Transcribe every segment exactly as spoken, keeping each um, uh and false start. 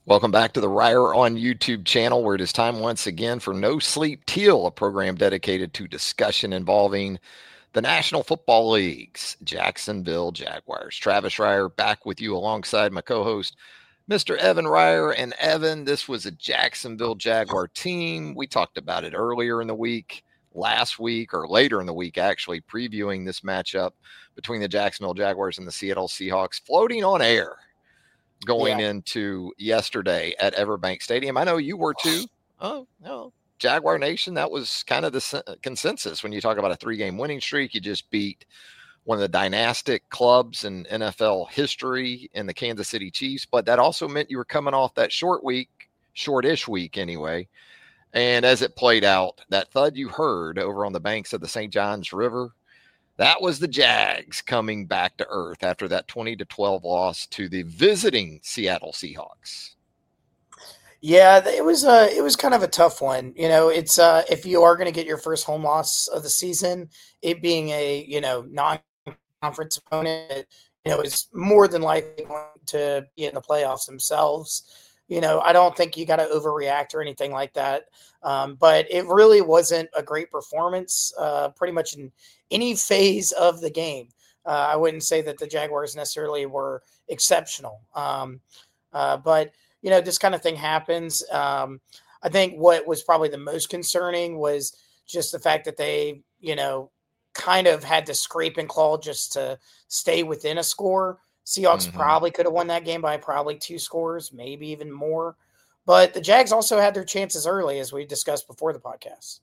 Welcome back to the Ryer on YouTube channel, where it is time once again for No Sleep Teal, a program dedicated to discussion involving the National Football League's Jacksonville Jaguars. Travis Ryer back with you alongside my co-host, Mister Evan Ryer. And Evan, this was a Jacksonville Jaguar team. We talked about it earlier in the week, last week, or later in the week, actually, previewing this matchup between the Jacksonville Jaguars and the Seattle Seahawks, floating on air going Yeah. into yesterday at Everbank Stadium. I know you were too. Oh, no. Jaguar Nation, that was kind of the consensus when you talk about a three-game winning streak. You just beat one of the dynastic clubs in N F L history in the Kansas City Chiefs, but that also meant you were coming off that short week, shortish week anyway. And as it played out, that thud you heard over on the banks of the Saint Johns River, that was the Jags coming back to earth after that twenty to twelve loss to the visiting Seattle Seahawks. Yeah, it was uh it was kind of a tough one. You know, it's uh if you are going to get your first home loss of the season, it being a, you know, non-conference opponent, you know, is more than likely going to be in the playoffs themselves. You know, I don't think you got to overreact or anything like that. Um, but it really wasn't a great performance, uh, pretty much in any phase of the game. Uh, I wouldn't say that the Jaguars necessarily were exceptional. Um, uh, but, you know, this kind of thing happens. Um, I think what was probably the most concerning was just the fact that they, you know, kind of had to scrape and claw just to stay within a score. Seahawks Mm-hmm. probably could have won that game by probably two scores, maybe even more. But the Jags also had their chances early, as we discussed before the podcast.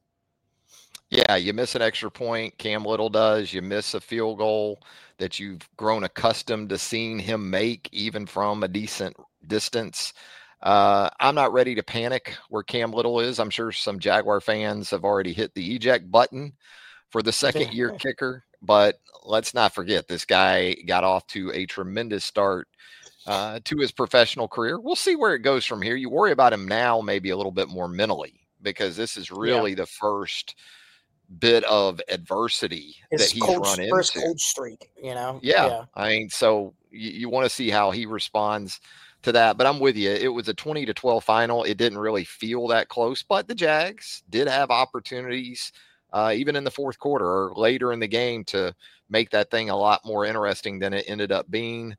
Yeah, you miss an extra point. Cam Little does. You miss a field goal that you've grown accustomed to seeing him make, even from a decent distance. Uh, I'm not ready to panic where Cam Little is. I'm sure some Jaguar fans have already hit the eject button for the second year kicker. But let's not forget, this guy got off to a tremendous start uh, to his professional career. We'll see where it goes from here. You worry about him now, maybe a little bit more mentally, because this is Yeah. really the first bit of adversity His that he's cold, run first into. cold streak, you know? Yeah. Yeah. I mean, so you, you want to see how he responds to that. But I'm with you. It was a twenty to twelve final. It didn't really feel that close, but the Jags did have opportunities, uh, even in the fourth quarter or later in the game, to make that thing a lot more interesting than it ended up being.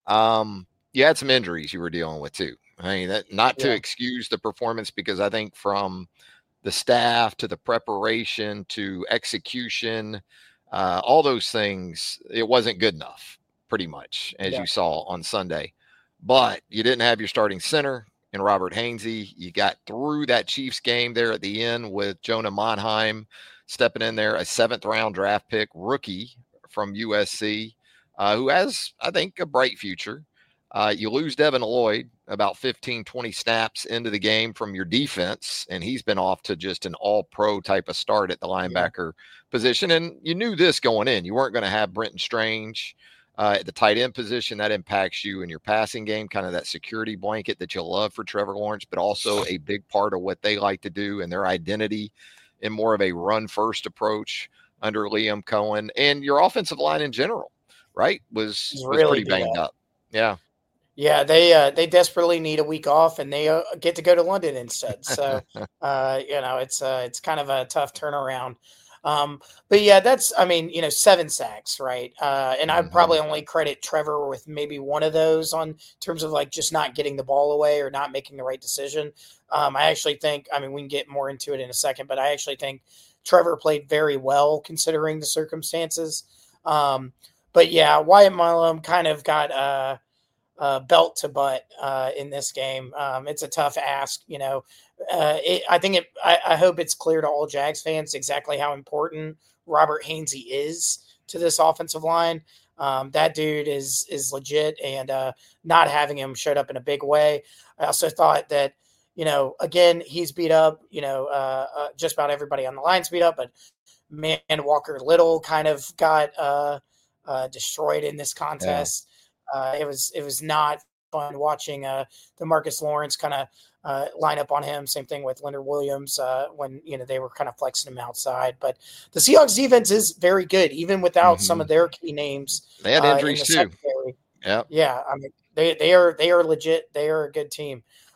Um, you had some injuries you were dealing with too. I mean, that, not to Yeah. excuse the performance, because I think from the staff to the preparation to execution, uh, all those things, it wasn't good enough, pretty much, as Yeah. you saw on Sunday. But you didn't have your starting center in Robert Hainsey. You got through that Chiefs game there at the end with Jonah Monheim stepping in there, a seventh round draft pick rookie from U S C, uh, who has, I think, a bright future. Uh, you lose Devin Lloyd about fifteen, twenty snaps into the game from your defense, and he's been off to just an all-pro type of start at the linebacker yeah. position. And you knew this going in. You weren't going to have Brenton Strange uh, at the tight end position. That impacts you in your passing game, kind of that security blanket that you love for Trevor Lawrence, but also a big part of what they like to do and their identity in more of a run-first approach under Liam Cohen. And your offensive line in general, right, was, was really pretty banged up. up. Yeah. Yeah, they uh, they desperately need a week off, and they uh, get to go to London instead. So, uh, you know, it's uh, it's kind of a tough turnaround. Um, but yeah, that's I mean, you know, seven sacks, right? Uh, and mm-hmm. I'd probably only credit Trevor with maybe one of those on terms of like just not getting the ball away or not making the right decision. Um, I actually think, I mean, we can get more into it in a second, but I actually think Trevor played very well considering the circumstances. Um, but yeah, Wyatt Milum kind of got uh. Uh, belt to butt uh, in this game. Um, it's a tough ask, you know. Uh, it, I think it. I, I hope it's clear to all Jags fans exactly how important Robert Hainsey is to this offensive line. Um, that dude is is legit, and uh, not having him showed up in a big way. I also thought that, you know, again, he's beat up. You know, uh, uh, just about everybody on the line's beat up, but man, Walker Little kind of got uh, uh, destroyed in this contest. Yeah. Uh, it was it was not fun watching uh, the Marcus Lawrence kind of uh, line up on him. Same thing with Leonard Williams uh, when you know they were kind of flexing him outside. But the Seahawks defense is very good, even without mm-hmm. some of their key names. They had injuries uh, too. Secondary. Yeah, yeah. I mean, they they are they are legit. They are a good team.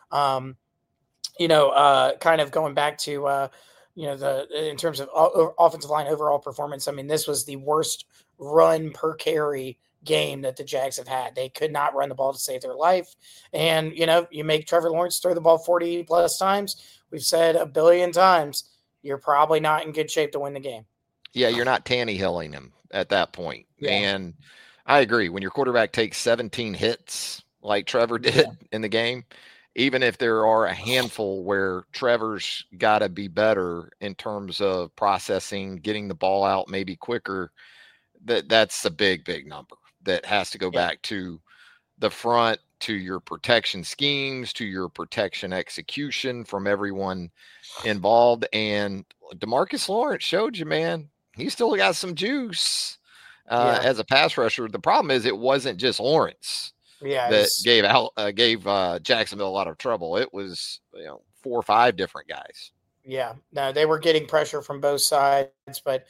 Um, you know, uh, kind of going back to, uh, you know, the in terms of o- offensive line overall performance, I mean, this was the worst run per carry game that the Jags have had. They could not run the ball to save their life. And, you know, you make Trevor Lawrence throw the ball forty plus times. We've said a billion times, you're probably not in good shape to win the game. Yeah, you're not Tannehilling him at that point. Yeah. And I agree. When your quarterback takes seventeen hits like Trevor did Yeah. in the game, even if there are a handful where Trevor's got to be better in terms of processing, getting the ball out maybe quicker, that that's a big, big number that has to go Yeah. back to the front, to your protection schemes, to your protection execution from everyone involved. And DeMarcus Lawrence showed you, man, he still got some juice uh, Yeah. as a pass rusher. The problem is it wasn't just Lawrence Yeah. that It's, gave out uh, gave uh, Jacksonville a lot of trouble. It was, you know, four or five different guys. yeah. No, they were getting pressure from both sides, but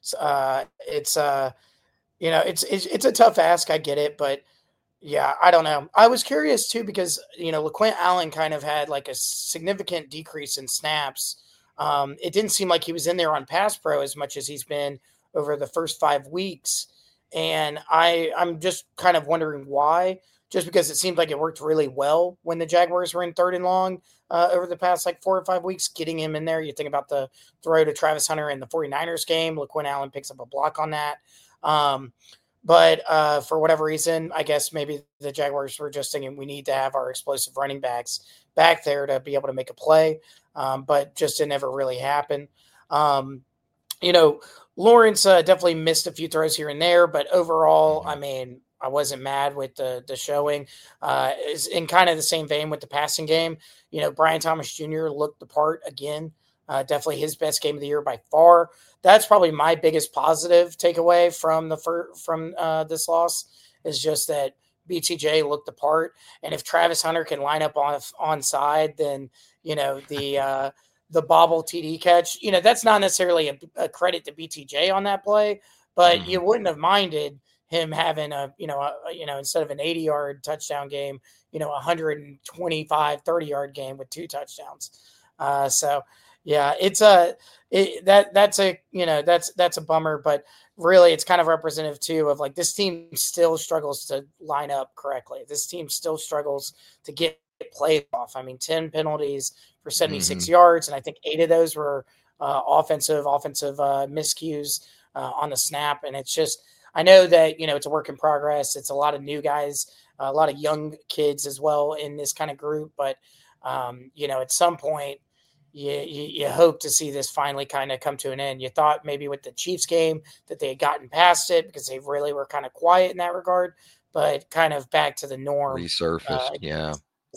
uh, it's, uh, you know, it's, it's, it's a tough ask. I get it, but yeah, I don't know. I was curious too because, you know, LaQuint Allen kind of had like a significant decrease in snaps. Um, it didn't seem like he was in there on Pass Pro as much as he's been over the first five weeks. And I, I'm just kind of wondering why, just because it seemed like it worked really well when the Jaguars were in third and long uh, over the past like four or five weeks, getting him in there. You think about the throw to Travis Hunter in the 49ers game. LaQuint Allen picks up a block on that. Um, But uh, for whatever reason, I guess maybe the Jaguars were just thinking we need to have our explosive running backs back there to be able to make a play, um, but just it never really happened. Um, you know, Lawrence uh, definitely missed a few throws here and there, but overall, I mean, I wasn't mad with the the showing. Uh, is in kind of the same vein with the passing game. You know, Brian Thomas Junior looked the part again. Uh, definitely his best game of the year by far. That's probably my biggest positive takeaway from the fir- from uh, this loss is just that B T J looked the part. And if Travis Hunter can line up on on side, then you know the uh, the bobble T D catch. You know that's not necessarily a, a credit to B T J on that play, but Mm-hmm. you wouldn't have minded him having a you know a, you know instead of an eighty yard touchdown game, you know a one twenty-five, thirty yard game with two touchdowns. Uh, so. Yeah, it's a it, that that's a you know that's that's a bummer, but really it's kind of representative too of like this team still struggles to line up correctly. This team still struggles to get plays off. I mean, ten penalties for seventy-six Mm-hmm. yards, and I think eight of those were uh, offensive offensive uh, miscues uh, on the snap. And it's just I know that you know it's a work in progress. It's a lot of new guys, a lot of young kids as well in this kind of group, but um, you know at some point. You, you, you hope to see this finally kind of come to an end. You thought maybe with the Chiefs game that they had gotten past it because they really were kind of quiet in that regard, but kind of back to the norm. Resurfaced. Uh, yeah.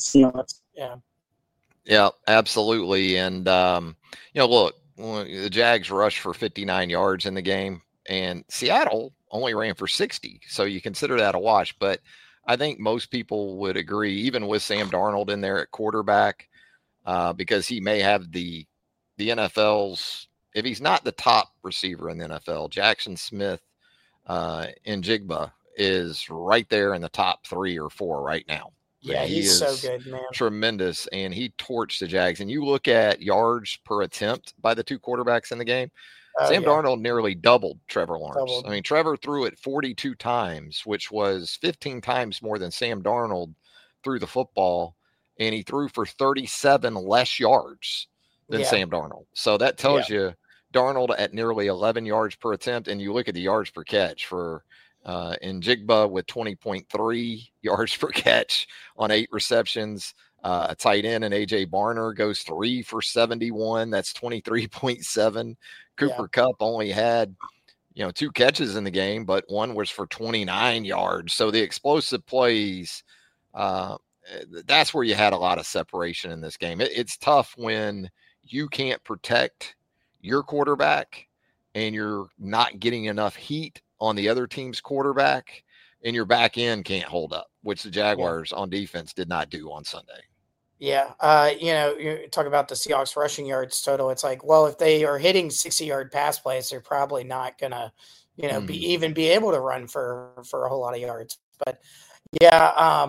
Yeah. Yeah, absolutely. And, um, you know, look, the Jags rushed for fifty-nine yards in the game, and Seattle only ran for sixty. So you consider that a wash. But I think most people would agree, even with Sam Darnold in there at quarterback, Uh, because he may have the the N F L's, if he's not the top receiver in the N F L, Jackson Smith uh, and Jigba is right there in the top three or four right now. Yeah, he he's is so good, man. Tremendous, and he torched the Jags. And you look at yards per attempt by the two quarterbacks in the game. Oh, Sam yeah. Darnold nearly doubled Trevor Lawrence. Doubled. I mean, Trevor threw it forty-two times, which was fifteen times more than Sam Darnold threw the football. And he threw for thirty-seven less yards than Yeah. Sam Darnold. So that tells you Darnold at nearly eleven yards per attempt. And you look at the yards per catch for uh, Njigba with twenty point three yards per catch on eight receptions. Uh, a tight end and A J Barner goes three for seventy-one. That's twenty-three point seven. Cooper Yeah. Kupp only had, you know, two catches in the game, but one was for twenty-nine yards. So the explosive plays, uh, that's where you had a lot of separation in this game. It, it's tough when you can't protect your quarterback and you're not getting enough heat on the other team's quarterback and your back end can't hold up, which the Jaguars yeah. on defense did not do on Sunday. Yeah. Uh, you know, you talk about the Seahawks rushing yards total. It's like, well, if they are hitting sixty yard pass plays, they're probably not going to, you know, mm. be even be able to run for, for a whole lot of yards. But yeah, um,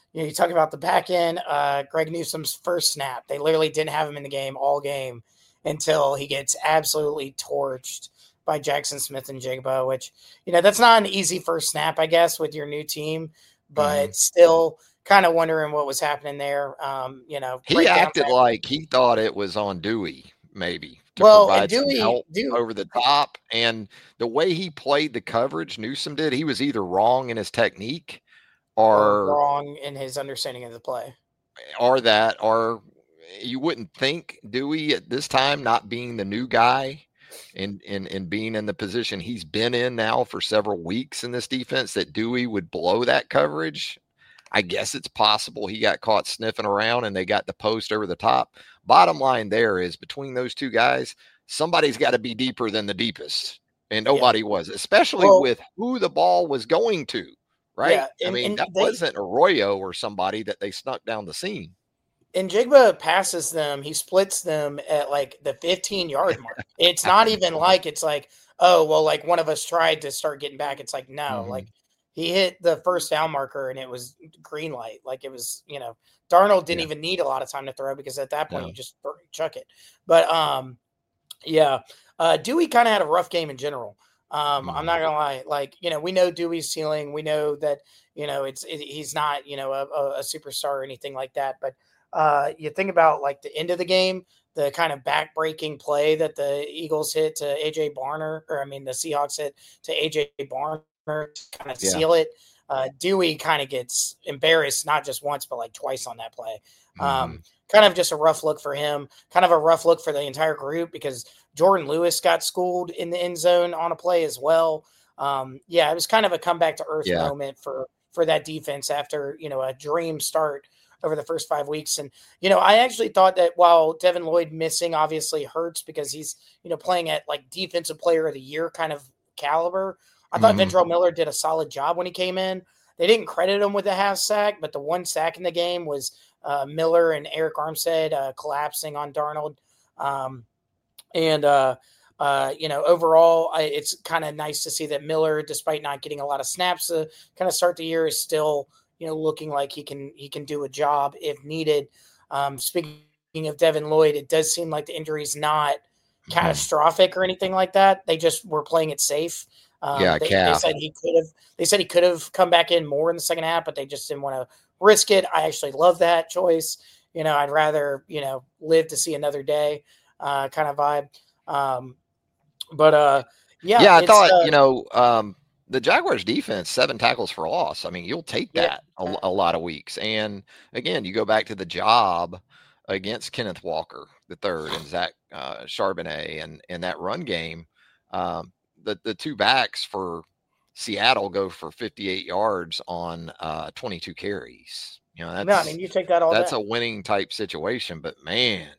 you know, you talk about the back end, uh, Greg Newsome's first snap. They literally didn't have him in the game all game until he gets absolutely torched by Jackson Smith and Jigba, which, you know, that's not an easy first snap, I guess, with your new team, but mm-hmm. still kind of wondering what was happening there. Um, you know, he acted back. like he thought it was on Dewey, maybe. To well, provide Dewey, some help Dewey, over the top. And the way he played the coverage, Newsome did, he was either wrong in his technique or, or wrong in his understanding of the play. Or that, or you wouldn't think Dewey at this time, not being the new guy and, and, and being in the position he's been in now for several weeks in this defense, that Dewey would blow that coverage. I guess it's possible he got caught sniffing around and they got the post over the top. Bottom line there is, between those two guys, somebody's got to be deeper than the deepest. And nobody yeah. was, especially well, with who the ball was going to, right? Yeah, and, I mean, and that they, wasn't Arroyo or somebody that they snuck down the seam. And Jigba passes them. He splits them at like the fifteen-yard mark. It's not even like it's like, oh, well, like one of us tried to start getting back. It's like, no, mm-hmm. like he hit the first down marker and it was green light. Like it was, you know, Darnold didn't yeah. even need a lot of time to throw because at that point no. you just chuck it. But um, yeah, uh, Dewey kind of had a rough game in general. Um, mm-hmm. I'm not gonna lie. Like, you know, we know Dewey's ceiling. We know that, you know, it's it, he's not, you know, a, a superstar or anything like that. But uh, you think about like the end of the game, the kind of back-breaking play that the Eagles hit to A J Barner, or I mean the Seahawks hit to A J Barner to kind of yeah. seal it. Uh, Dewey kind of gets embarrassed, not just once, but like twice on that play. Mm-hmm. Um, kind of just a rough look for him, kind of a rough look for the entire group, because Jordan Lewis got schooled in the end zone on a play as well. Um, yeah, it was kind of a comeback to earth yeah. moment for, for that defense after, you know, a dream start over the first five weeks. And, you know, I actually thought that while Devin Lloyd missing obviously hurts because he's, you know, playing at like defensive player of the year kind of caliber, I thought mm-hmm. Ventrell Miller did a solid job when he came in. They didn't credit him with a half sack, but the one sack in the game was uh, Miller and Eric Armstead uh, collapsing on Darnold. Um, and, uh, uh, you know, overall, I, it's kind of nice to see that Miller, despite not getting a lot of snaps to kind of start the year, is still, you know, looking like he can he can do a job if needed. Um, speaking of Devin Lloyd, it does seem like the injury is not mm-hmm. catastrophic or anything like that. They just were playing it safe. Um, yeah, they, they said he could have. They said he could have come back in more in the second half, but they just didn't want to risk it. I actually love that choice. You know, I'd rather you know live to see another day, uh, kind of vibe. Um, but uh, yeah, yeah, I thought uh, you know um, the Jaguars' defense, seven tackles for loss. I mean, you'll take that yeah. a, a lot of weeks. And again, you go back to the job against Kenneth Walker the third and Zach uh, Charbonnet, and and that run game. Um, The, the two backs for Seattle go for fifty-eight yards on uh, twenty-two carries. You know, that's, no, I mean, you take that all that's day. a winning type situation, but man,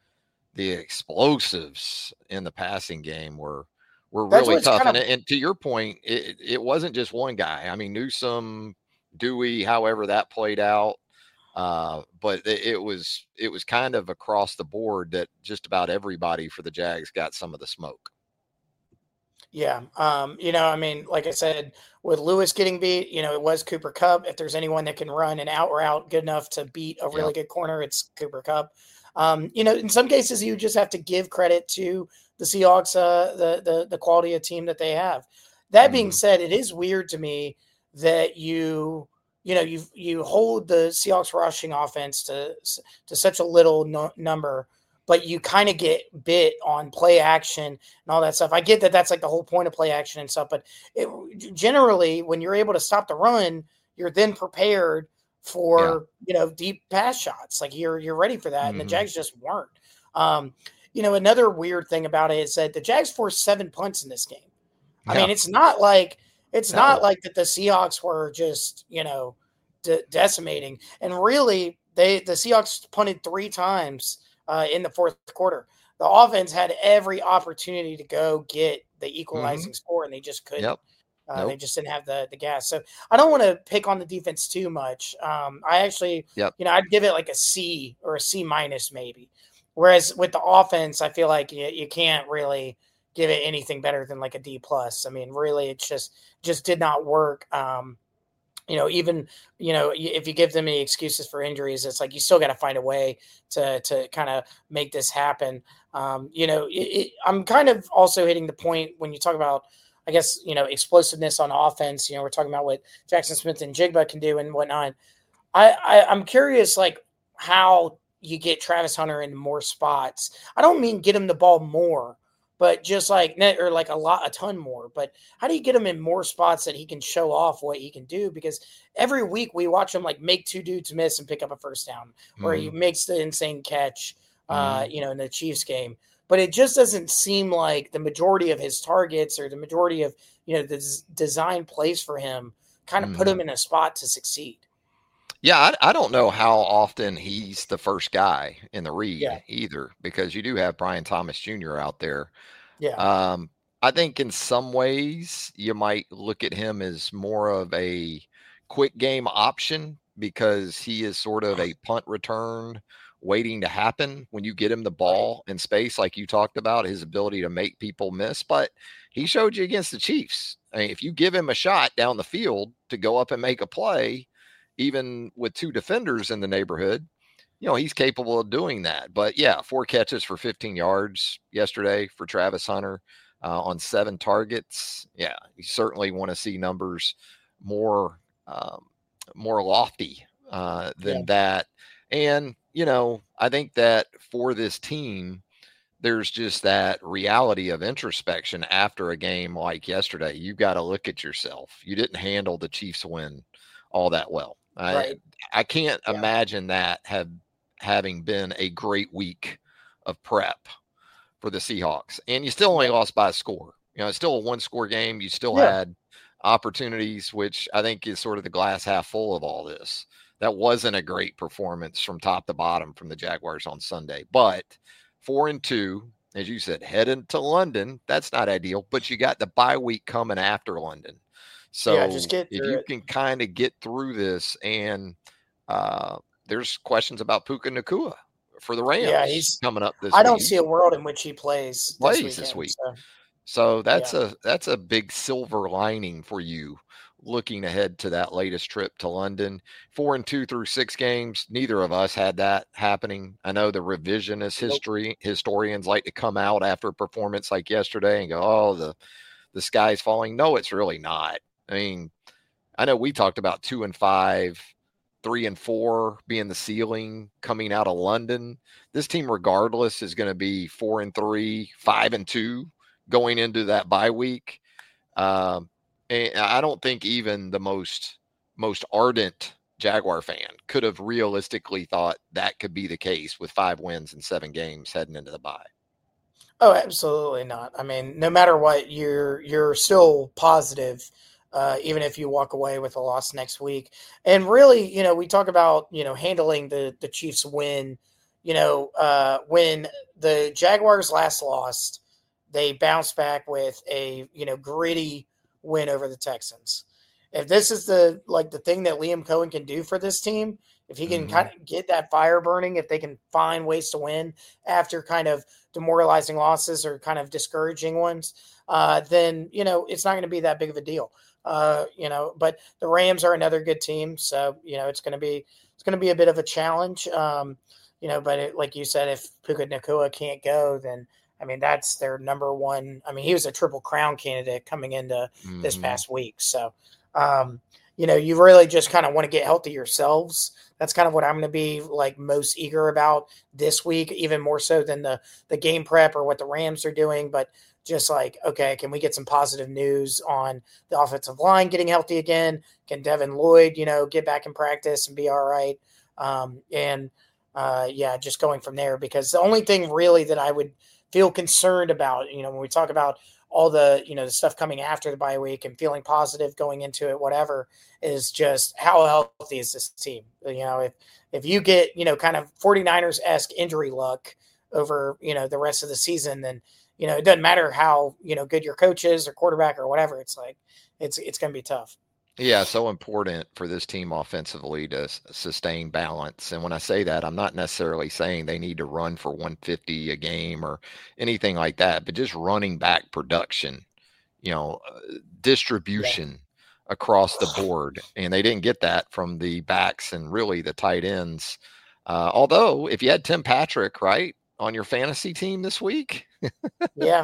the explosives in the passing game were, were really tough. Kind of, and, and to your point, it, it wasn't just one guy. I mean, Newsome, Dewey, however that played out. Uh, but it, it was, it was kind of across the board that just about everybody for the Jags got some of the smoke. Yeah. Um, you know, I mean, like I said, with Lewis getting beat, you know, it was Cooper Kupp. If there's anyone that can run an out route good enough to beat a really yep. good corner, it's Cooper Kupp. Um, you know, in some cases you just have to give credit to the Seahawks, uh, the, the, the quality of team that they have. That mm-hmm. being said, it is weird to me that you, you know, you, you hold the Seahawks rushing offense to, to such a little no, number, but you kind of get bit on play action and all that stuff. I get that that's like the whole point of play action and stuff, but it, generally when you're able to stop the run, you're then prepared for, yeah. you know, deep pass shots. Like you're, you're ready for that. Mm-hmm. And the Jags just weren't. Um, you know, another weird thing about it is that the Jags forced seven punts in this game. I yeah. mean, it's not like, it's no. not like that the Seahawks were just, you know, de- decimating. And really they, the Seahawks punted three times Uh, in the fourth quarter. The offense had every opportunity to go get the equalizing mm-hmm. score, and they just couldn't. Yep. Uh, nope. They just didn't have the the gas. So I don't want to pick on the defense too much. Um, I actually, yep. you know, I'd give it like a C or a C minus maybe. Whereas with the offense, I feel like you, you can't really give it anything better than like a D plus. I mean, really, it's just just did not work. Um, you know, even, you know, if you give them any excuses for injuries, it's like you still got to find a way to to kind of make this happen. Um, you know, it, it, I'm kind of also hitting the point when you talk about, I guess, you know, explosiveness on offense. You know, we're talking about what Jackson Smith and Jigba can do and whatnot. I, I I'm curious, like how you get Travis Hunter in more spots. I don't mean get him the ball more, but just like net or like a lot, a ton more. But how do you get him in more spots that he can show off what he can do? Because every week we watch him like make two dudes miss and pick up a first down, or Mm-hmm. he makes the insane catch, uh, Mm-hmm. you know, in the Chiefs game. But it just doesn't seem like the majority of his targets or the majority of, you know, the des- design plays for him kind of put Mm-hmm. him in a spot to succeed. Yeah, I, I don't know how often he's the first guy in the Yeah, read either, because you do have Brian Thomas Junior out there. yeah, Um, I think in some ways you might look at him as more of a quick game option because he is sort of a punt return waiting to happen when you get him the right. ball in space, like you talked about, his ability to make people miss. But he showed you against the Chiefs. I mean, if you give him a shot down the field to go up and make a play, even with two defenders in the neighborhood, you know, he's capable of doing that. But yeah, four catches for fifteen yards yesterday for Travis Hunter uh, on seven targets. Yeah, you certainly want to see numbers more um, more lofty uh, Yeah, than that. And you know, I think that for this team, there's just that reality of introspection after a game like yesterday. You've got to look at yourself. You didn't handle the Chiefs win all that well. I right. I can't Yeah, imagine that have having been a great week of prep for the Seahawks. And you still only yeah, lost by a score. You know, it's still a one score game. You still yeah. had opportunities, which I think is sort of the glass half full of all this. That wasn't a great performance from top to bottom from the Jaguars on Sunday. But four and two, as you said, heading to London. That's not ideal, but you got the bye week coming after London. Yeah, just So get if through you it. can kind of get through this, and uh, there's questions about Puka Nakua for the Yeah, Rams he's coming up this I don't week. see a world in which he plays this Plays this weekend. week. So So yeah, that's a that's a big silver lining for you looking ahead to that latest trip to London. Four and two through six games. Neither of us had that happening. I know the revisionist nope. history historians like to come out after a performance like yesterday and go, "Oh, the the sky's falling." No, it's really not. I mean, I know we talked about two and five, three and four being the ceiling coming out of London. This team, regardless, is going to be four and three, five and two going into that bye week. Um, and I don't think even the most most ardent Jaguar fan could have realistically thought that could be the case with five wins and seven games heading into the bye. Oh, absolutely not. I mean, no matter what, you're you're still positive, uh, even if you walk away with a loss next week. And really, you know, we talk about you know handling the the Chiefs win. You know, uh, when the Jaguars last lost, they bounced back with a you know gritty win over the Texans. If this is the like the thing that Liam Cohen can do for this team, if he can Mm-hmm. kind of get that fire burning, if they can find ways to win after kind of demoralizing losses or kind of discouraging ones, uh, then you know it's not going to be that big of a deal. Uh, you know, but the Rams are another good team, so you know it's going to be it's going to be a bit of a challenge. Um, you know, but it, like you said, if Puka Nakua can't go, then I mean that's their number one. I mean, he was a triple crown candidate coming into this Mm-hmm. past week, so um, you know you really just kind of want to get healthy yourselves. That's kind of what I'm going to be like most eager about this week, even more so than the the game prep or what the Rams are doing. But just like, okay, can we get some positive news on the offensive line getting healthy again? Can Devin Lloyd, you know, get back in practice and be all right? Um, and uh, yeah, just going from there, because the only thing really that I would feel concerned about, you know, when we talk about all the, you know, the stuff coming after the bye week and feeling positive going into it, whatever, is just how healthy is this team? You know, if, if you get, you know, kind of 49ers-esque injury luck over, you know, the rest of the season, then, you know, it doesn't matter how, you know, good your coach is or quarterback or whatever. It's like, it's, it's going to be tough. Yeah, so important for this team offensively to s- sustain balance. And when I say that, I'm not necessarily saying they need to run for one fifty a game or anything like that, but just running back production, you know, uh, Yeah. distribution across the board, and they didn't get that from the backs and really the tight ends. Uh, although, if you had Tim Patrick, right, on your fantasy team this week, yeah,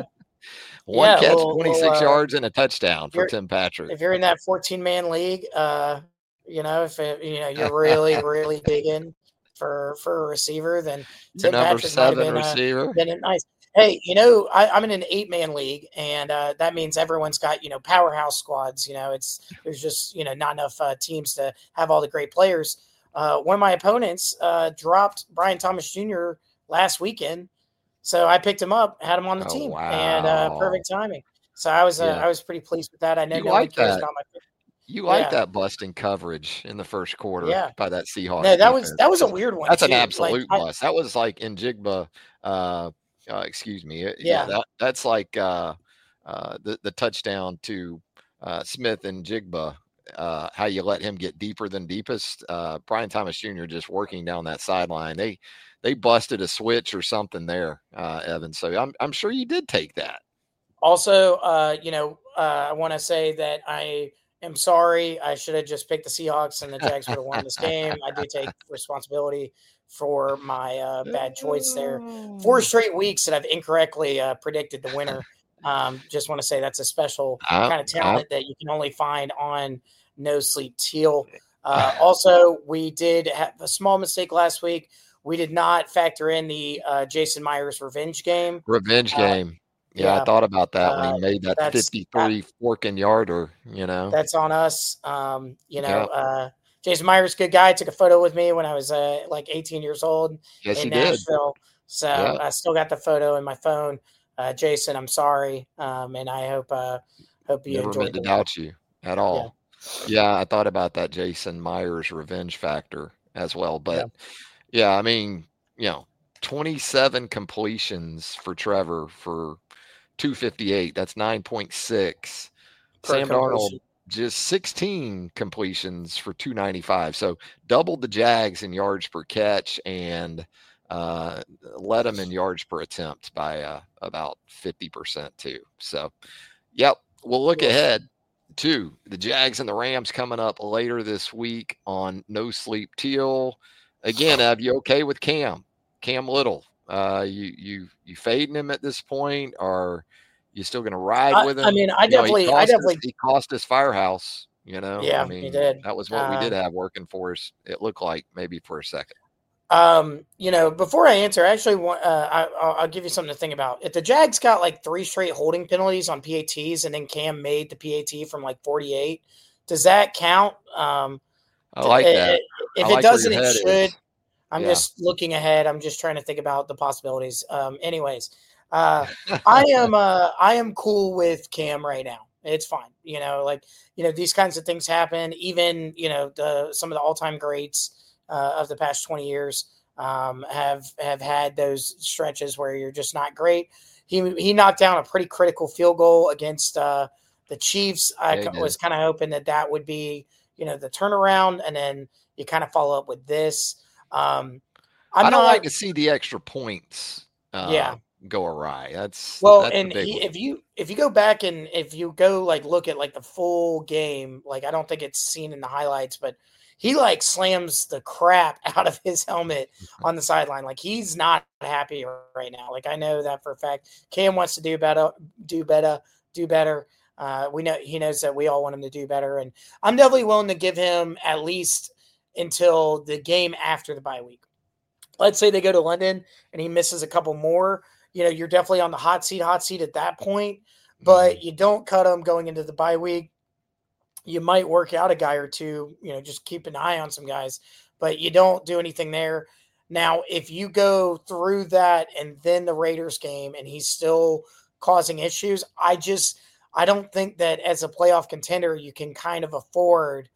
one yeah, catch, well, well twenty-six uh, yards, and a touchdown for you're Tim Patrick. if you're in that fourteen man league, uh, you know, if it, you know you're really really digging for for a receiver, then Your Tim number Patrick might have seven been uh, receiver. been a nice. Hey, you know, I, I'm in an eight man league, and uh, that means everyone's got you know powerhouse squads. You know, it's there's just you know not enough uh, teams to have all the great players. Uh, one of my opponents uh, dropped Brian Thomas Junior last weekend, so I picked him up, had him on the Oh, team, and uh, wow. perfect timing. So I was uh, Yeah. I was pretty pleased with that. I know You no one like cares that. about my pick. You like Yeah. that busting coverage in the first quarter Yeah. by that Seahawks No, that defense. was that was a weird one That's an too. Like absolute I, bust. That was like in Jigba, uh, uh, excuse me. uh, Yeah. that, that's like uh, uh, the, the touchdown to uh, Smith and Jigba, uh, how you let him get deeper than deepest. Uh, Brian Thomas Junior just working down that sideline. They they busted a switch or something there, uh, Evan. So I'm I'm sure you did take that. also, uh, you know, uh, I want to say that I am sorry. I should have just picked the Seahawks, and the Jags would have won this game. I do take responsibility for my uh, bad choice there. Four straight weeks that I've incorrectly uh, predicted the winner. Um, just want to say that's a special I, kind of I, talent that you can only find on No Sleep Teal. Uh, also, we did have a small mistake last week. We did not factor in the uh, Jason Myers revenge game. Revenge Uh, game. Yeah, yeah, I thought about that when uh, he made that that's that, fifty-three forking yarder, you know. that's on us. Um, you know, Yeah. uh, Jason Myers, good guy, took a photo with me when I was uh, like eighteen years old Yes, in he did. Nashville. So Yeah. I still got the photo in my phone. Uh, Jason, I'm sorry, um, and I hope uh, hope you Never enjoyed meant to the win. doubt you at all. Yeah, I thought about that Jason Myers revenge factor as well. But yeah, I mean, you know, twenty-seven completions for Trevor for two fifty-eight. That's nine point six. Per Sam Darnold, completion. just sixteen completions for two ninety-five. So doubled the Jags in yards per catch and uh, led them in yards per attempt by uh, about fifty percent too. So, yep, we'll look Yes. ahead to the Jags and the Rams coming up later this week on No Sleep Teal. Again, Ev, you okay with Cam? Cam Little, uh, you you you fading him at this point, or you still going to ride I, with him? I mean, I You know, he definitely, I cost definitely, us, he cost us Firehouse. You know, yeah, I he mean, did. that was what we did Uh, have working for us. It looked like maybe for a second. Um, you know, before I answer, I actually want uh, I, I'll, I'll give you something to think about. If the Jags got like three straight holding penalties on P A Ts, and then Cam made the P A T from like forty-eight, does that count? Um, I like i- that. i- if I it like where doesn't, your it head should. is. I'm Yeah. just looking ahead. I'm just trying to think about the possibilities. Um, anyways, uh, I am uh, I am cool with Cam right now. It's fine. You know, like you know, these kinds of things happen. Even you know, the some of the all time greats uh, of the past twenty years um, have have had those stretches where you're just not great. He he knocked down a pretty critical field goal against uh, the Chiefs. I Yeah, he was did. kind of hoping that that would be you know the turnaround, and then you kind of follow up with this. Um, I'm I don't not. like to see the extra points uh, Yeah. go awry. That's Well, that's and the big he, one. if you if you go back and if you go like look at like the full game, like I don't think it's seen in the highlights, but he like slams the crap out of his helmet on the sideline. Like he's not happy right now. Like I know that for a fact. Cam wants to do better, do better, do better. Uh, we know he knows that we all want him to do better, and I'm definitely willing to give him at least until the game after the bye week. Let's say they go to London and he misses a couple more. You know, you're definitely on the hot seat, hot seat at that point, but you don't cut him going into the bye week. You might work out a guy or two, you know, just keep an eye on some guys, but you don't do anything there. Now, if you go through that and then the Raiders game and he's still causing issues, I just, I don't think that as a playoff contender, you can kind of afford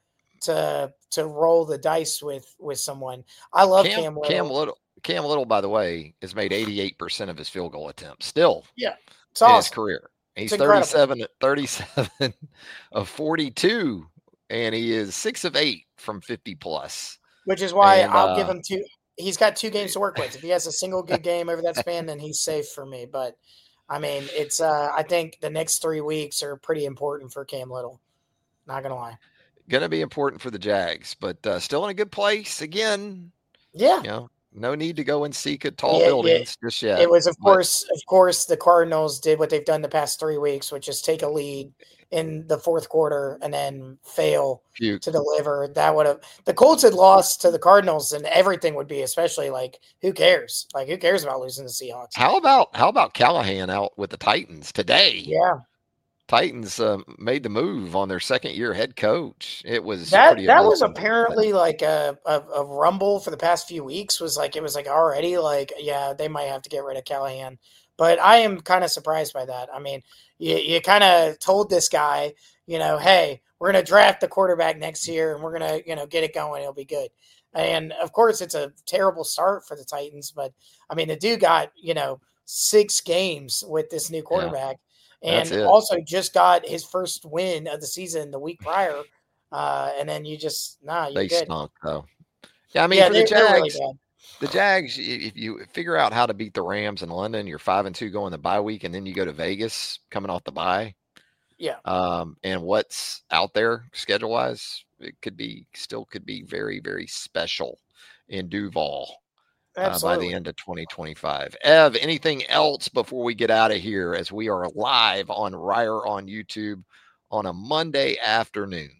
to to roll the dice with with someone. I love Cam, Cam Little. Cam Little. Cam Little, by the way, has made eighty-eight percent of his field goal attempts still Yeah, it's in awesome. his career. He's It's incredible. thirty-seven, thirty-seven of forty-two, and he is six of eight from fifty plus. Which is why And, I'll uh, give him two. He's got two games to work with. If he has a single good game over that span, then he's safe for me. But I mean, it's uh, I think the next three weeks are pretty important for Cam Little. Not gonna lie. Going to be important for the Jags, but uh, still in a good place. Again, Yeah. you know, no need to go and seek at tall Yeah, yeah. buildings just It yet. was, of But course, of course, the Cardinals did what they've done the past three weeks, which is take a lead in the fourth quarter and then fail puke. to deliver. That would have the Colts had lost to the Cardinals, and everything would be especially like, who cares? Like, who cares about losing the Seahawks? How about how about Callahan out with the Titans today? Yeah, Titans uh, made the move on their second year head coach. It was that pretty that was amazing. apparently like a, a a rumble for the past few weeks. Was like it was like already like yeah, they might have to get rid of Callahan. But I am kind of surprised by that. I mean, you you kind of told this guy, you know, hey, we're gonna draft the quarterback next year, and we're gonna you know get it going. It'll be good. And of course, it's a terrible start for the Titans. But I mean, the dude got you know six games with this new Yeah, quarterback. that's And it. also just got his first win of the season the week prior. Uh, and then you just nah, you're They good. stunk though. Yeah, I mean Yeah, for the they, they're really Jags, bad. the Jags, i- if you figure out how to beat the Rams in London, you're five and two going the bye week, and then you go to Vegas coming off the bye. Yeah, Um, and what's out there schedule wise, it could be still could be very, very special in Duval uh, by the absolutely. end of twenty twenty-five. Ev, anything else before we get out of here as we are live on Ryer on YouTube on a Monday afternoon?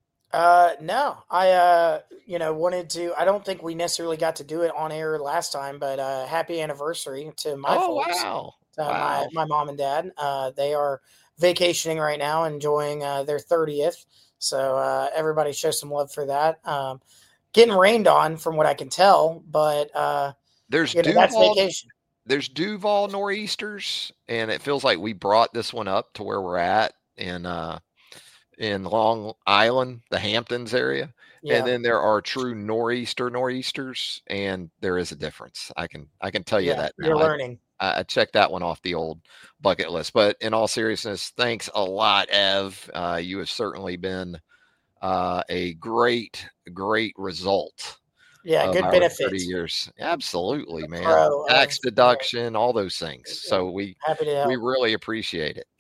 Uh, no, I uh, you know, wanted to. I don't think we necessarily got to do it on air last time, but uh, happy anniversary to my Oh, folks, wow. to my Wow. my mom and dad. Uh, they are vacationing right now, enjoying uh, their thirtieth. So uh, everybody show some love for that. Um, getting rained on, from what I can tell, but uh, There's you know, that's Duval. vacation. There's Duval nor'easters, and it feels like we brought this one up to where we're at in uh in Long Island, the Hamptons area. And Yeah, then there are true nor'easter nor'easters, and there is a difference. I can I can tell you yeah, that you're now. I learning. I I checked that one off the old bucket list. But in all seriousness, thanks a lot, Ev. Uh, you have certainly been uh, a great, great result Yeah, of good our thirty benefits. years. Absolutely, man. Pro Tax of yeah, deduction, all those things. yeah, So we happy to we help. really appreciate it.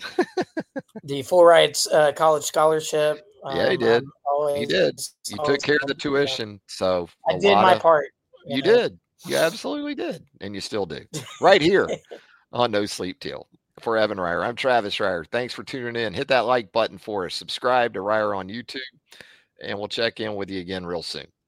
The full rights uh, college scholarship. Yeah, he Um, I'm did. He always, did. You took always, care of the you know, tuition. So a I did lot my of part. You you know, did. You absolutely did. And you still do. Right here on No Sleep Till. For Evan Ryer, I'm Travis Ryer. Thanks for tuning in. Hit that like button for us. Subscribe to Ryer on YouTube, and we'll check in with you again real soon.